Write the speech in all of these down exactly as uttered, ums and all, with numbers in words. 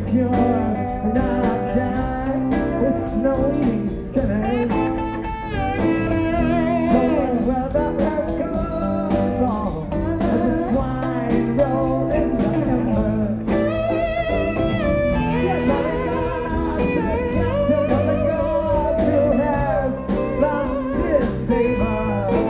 cures, and I've died with snow-eating sinners. So much weather has gone wrong as a swine rolled in the ember. Get my God to captain of the gods who has lost his savor.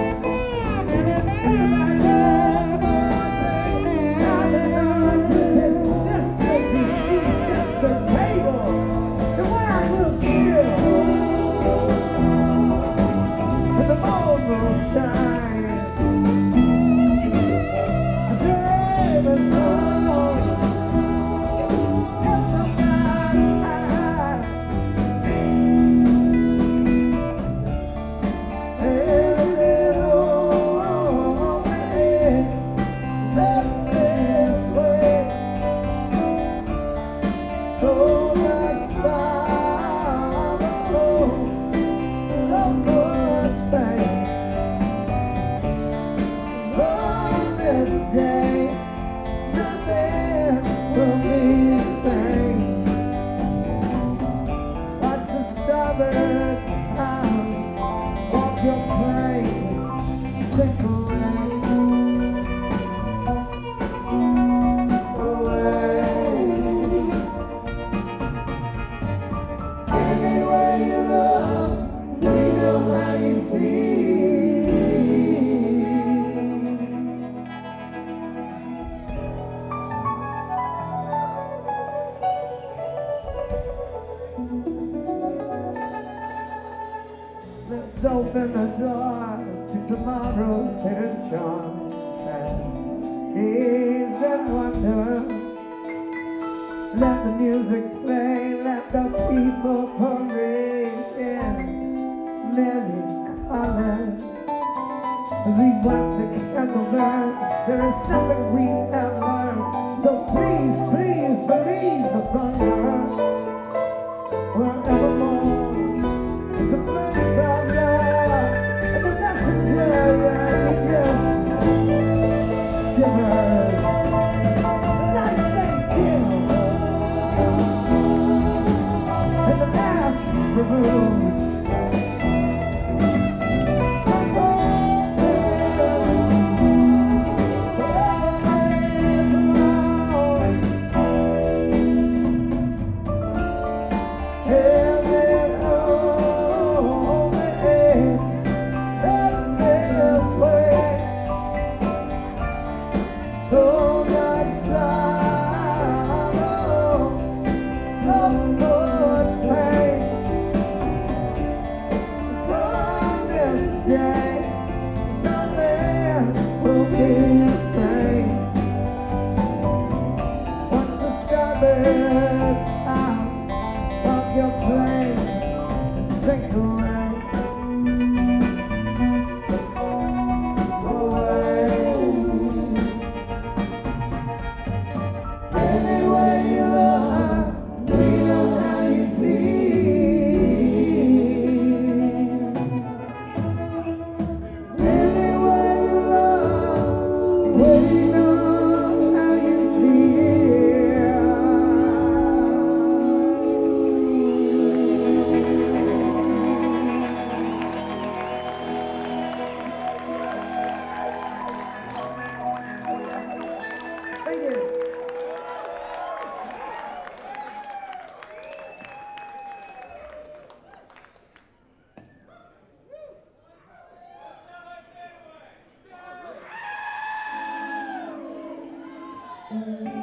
So much sorrow, so much pain. From this day, nothing will be the same. Watch the starboard child walk your plane, sink away. Let's open the door to tomorrow's hidden charms and gaze and wonder. Let the music play, let the people parade in many colors. As we watch the candle burn, there is nothing we have learned. So please, please believe the thunder. Wherevermore is a place of love, and the messenger he just shivers. The nights they dim, and the masks removed. So much sorrow, so much pain. From this day, nothing will be the same. Once the starboard child walk your plane and sink away. Thank you. Mm-hmm.